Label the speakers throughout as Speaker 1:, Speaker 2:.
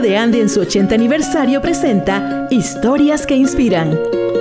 Speaker 1: Caja de Ande en su 80 aniversario presenta Historias que Inspiran.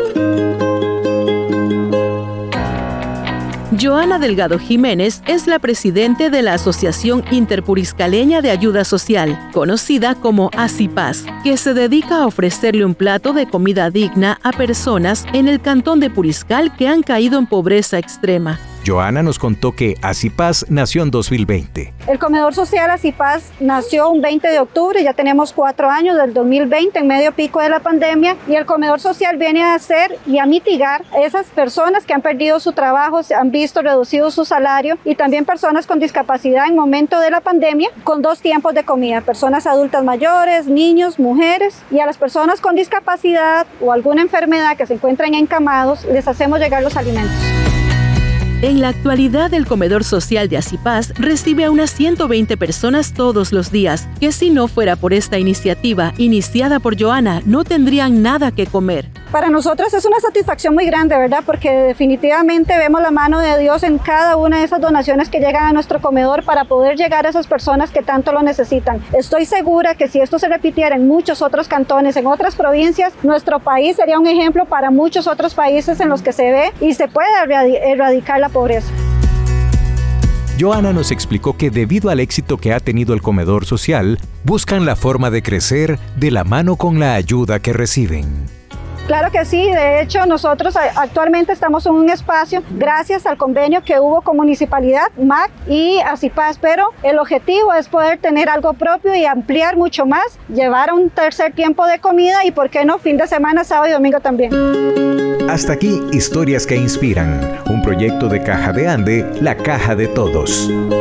Speaker 1: Joana Delgado Jiménez es la presidente de la Asociación Interpuriscaleña de Ayuda Social, conocida como ACIPAS, que se dedica a ofrecerle un plato de comida digna a personas en el cantón de Puriscal que han caído en pobreza extrema.
Speaker 2: Joana nos contó que ACIPAS nació en 2020.
Speaker 3: El comedor social ACIPAS nació un 20 de octubre, ya tenemos 4 años del 2020, en medio pico de la pandemia, y el comedor social viene a hacer y a mitigar esas personas que han perdido su trabajo, se han visto reducido su salario, y también personas con discapacidad en momento de la pandemia, con 2 tiempos de comida, personas adultas mayores, niños, mujeres, y a las personas con discapacidad o alguna enfermedad que se encuentran encamados, les hacemos llegar los alimentos.
Speaker 1: En la actualidad, el comedor social de ACIPAS recibe a unas 120 personas todos los días, que si no fuera por esta iniciativa iniciada por Joana, no tendrían nada que comer.
Speaker 3: Para nosotros es una satisfacción muy grande, ¿verdad? Porque definitivamente vemos la mano de Dios en cada una de esas donaciones que llegan a nuestro comedor para poder llegar a esas personas que tanto lo necesitan. Estoy segura que si esto se repitiera en muchos otros cantones, en otras provincias, nuestro país sería un ejemplo para muchos otros países en los que se ve y se puede erradicar la pobreza.
Speaker 2: Joana nos explicó que debido al éxito que ha tenido el comedor social, buscan la forma de crecer de la mano con la ayuda que reciben.
Speaker 3: Claro que sí, de hecho nosotros actualmente estamos en un espacio gracias al convenio que hubo con Municipalidad, MAC y ACIPAS, pero el objetivo es poder tener algo propio y ampliar mucho más, llevar un tercer tiempo de comida y por qué no fin de semana, sábado y domingo también.
Speaker 2: Hasta aquí Historias que Inspiran, un proyecto de Caja de Ande, la caja de todos.